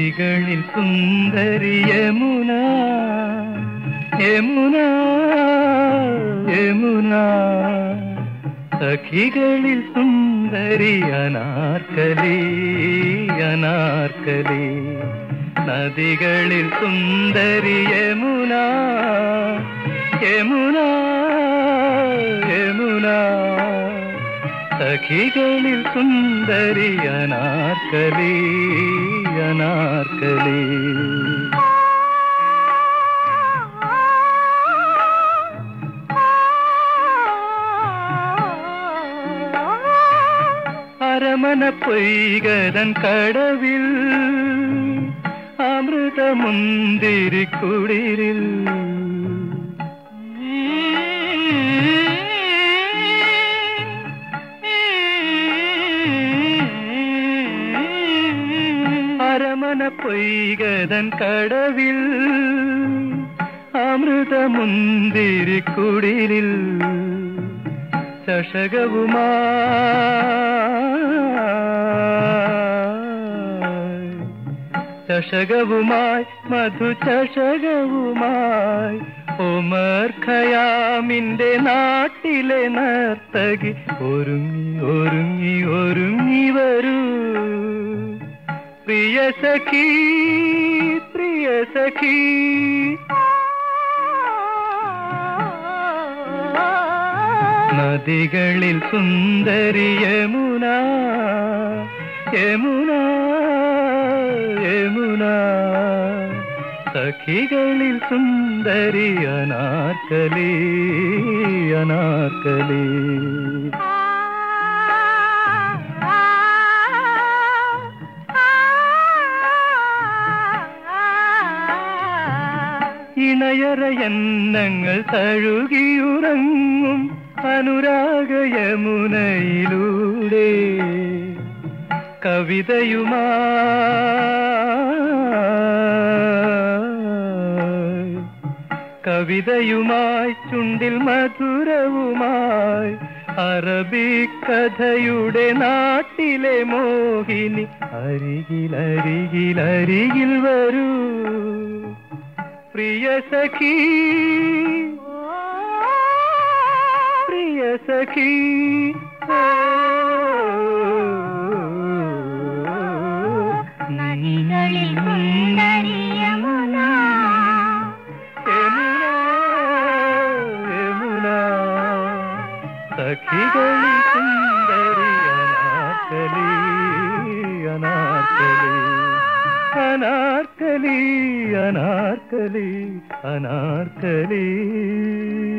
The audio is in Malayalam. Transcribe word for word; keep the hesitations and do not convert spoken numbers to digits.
നദികളിൽ സുന്ദരി യമുന യമുന യമുന സഖികളിൽ സുന്ദരി അനാർക്കലി അനാർക്കലി നദികളിൽ സുന്ദരി യമുന യമുന യമുന സഖികളിൽ സുന്ദരി അനാർക്കലി അനാർക്കലി അരമന പൊയ്കതൻ കടവിൽ അമൃതമുന്തിരിക്കുളിരിൽ അരമന പൊയ്കതൻ കടവിൽ അമൃതമുന്തിരിക്കുളിരിൽ ചഷകവുമായി ചഷകവുമായി മധു ചഷകവുമായി ഉമർ ഖയാമിന്റെ നാട്ടിലെ നർത്തകി ഒരുങ്ങി ഒരുങ്ങി ഒരുങ്ങി വരൂ പ്രിയ സഖി പ്രിയ സഖി നദികളിൽ സുന്ദരി യമുന യമുന യമുന സഖികളിൽ സുന്ദരി അനാർക്കലി അനാർക്കലി ഇണയറയന്നങ്ങൾ തഴുകിയുറങ്ങും അനുരാഗ യമുനയിലൂടെ കവിതയുമായി കവിതയുമായി ചുണ്ടിൽ മധുരവുമായി അറബിക്കഥയുടെ നാട്ടിലെ മോഹിനി അരികിൽ അരികിൽ അരികിൽ വരൂ പ്രിയ സഖി പ്രിയ സഖി നദികളിൽ സുന്ദരി യമുന യമുന യമുന സഖികളിൽ സുന്ദരി അനാർക്കലി അനാർക്കലി അനാർക്കലി അനാർക്കലി അനാർക്കലി